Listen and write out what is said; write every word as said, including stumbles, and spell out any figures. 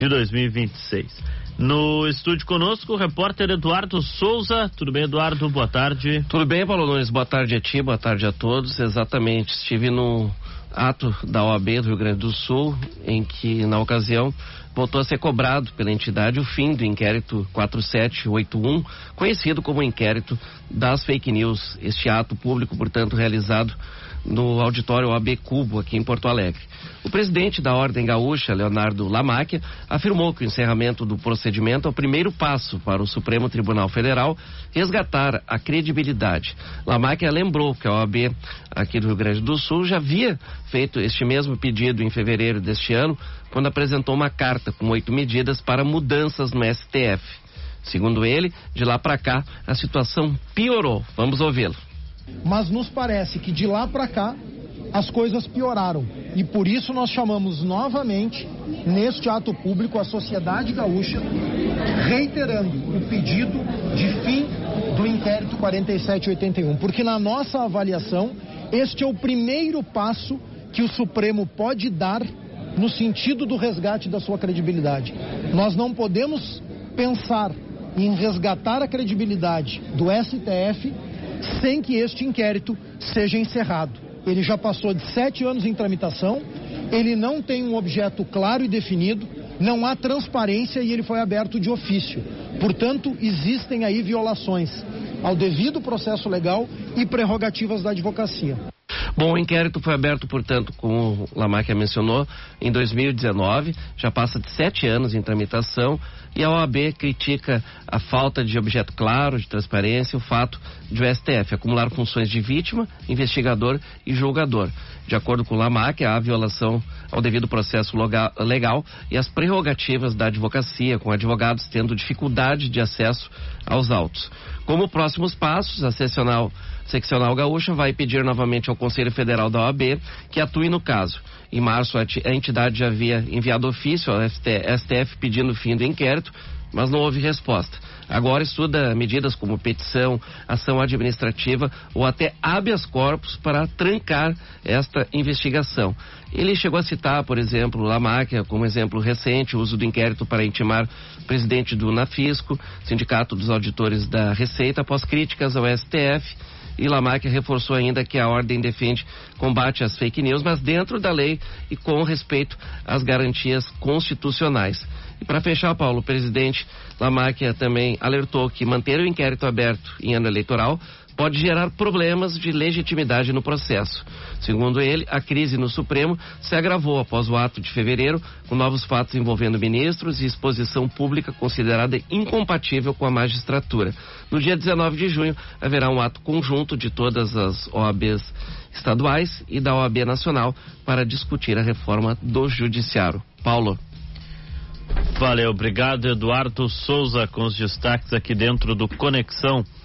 de dois mil e vinte e seis. No estúdio conosco, o repórter Eduardo Souza. Tudo bem, Eduardo? Boa tarde. Tudo bem, Paulo Nunes. Boa tarde a ti, boa tarde a todos. Exatamente, estive no ato da O A B do Rio Grande do Sul, em que, na ocasião, voltou a ser cobrado pela entidade o fim do inquérito quatro sete oito um, conhecido como inquérito das fake news. Este ato público, portanto, realizado no auditório O A B Cubo, aqui em Porto Alegre. O presidente da Ordem Gaúcha, Leonardo Lamacchia, afirmou que o encerramento do procedimento é o primeiro passo para o Supremo Tribunal Federal resgatar a credibilidade. Lamacchia lembrou que a O A B aqui do Rio Grande do Sul já havia feito este mesmo pedido em fevereiro deste ano, quando apresentou uma carta com oito medidas para mudanças no S T F. Segundo ele, de lá para cá, a situação piorou. Vamos ouvi-lo. Mas nos parece que de lá para cá as coisas pioraram e por isso nós chamamos novamente neste ato público a sociedade gaúcha, reiterando o pedido de fim do inquérito quarenta e sete oitenta e um, porque na nossa avaliação este é o primeiro passo que o Supremo pode dar no sentido do resgate da sua credibilidade. Nós não podemos pensar em resgatar a credibilidade do S T F sem que este inquérito seja encerrado. Ele já passou de sete anos em tramitação, ele não tem um objeto claro e definido, não há transparência e ele foi aberto de ofício. Portanto, existem aí violações ao devido processo legal e prerrogativas da advocacia. Bom, o inquérito foi aberto, portanto, como o Lamacchia mencionou, em dois mil e dezenove, já passa de sete anos em tramitação, e a O A B critica a falta de objeto claro, de transparência, o fato de o S T F acumular funções de vítima, investigador e julgador. De acordo com o Lamacchia, há violação ao devido processo legal e as prerrogativas da advocacia, com advogados tendo dificuldade de acesso aos autos. Como próximos passos, a seccional, seccional gaúcha vai pedir novamente ao Conselho Federal da O A B que atue no caso. Em março, a entidade já havia enviado ofício ao S T F pedindo o fim do inquérito, mas não houve resposta. Agora estuda medidas como petição, ação administrativa ou até habeas corpus para trancar esta investigação. Ele chegou a citar, por exemplo, Lamacchia como exemplo recente, o uso do inquérito para intimar o presidente do Nafisco, Sindicato dos Auditores da Receita, após críticas ao S T F. E Lamacchia reforçou ainda que a ordem defende combate às fake news, mas dentro da lei e com respeito às garantias constitucionais. E para fechar, Paulo, o presidente Lamacchia também alertou que manter o inquérito aberto em ano eleitoral pode gerar problemas de legitimidade no processo. Segundo ele, a crise no Supremo se agravou após o ato de fevereiro, com novos fatos envolvendo ministros e exposição pública considerada incompatível com a magistratura. No dia dezenove de junho, haverá um ato conjunto de todas as O A Bs estaduais e da O A B nacional para discutir a reforma do judiciário. Paulo. Valeu, obrigado, Eduardo Souza, com os destaques aqui dentro do Conexão.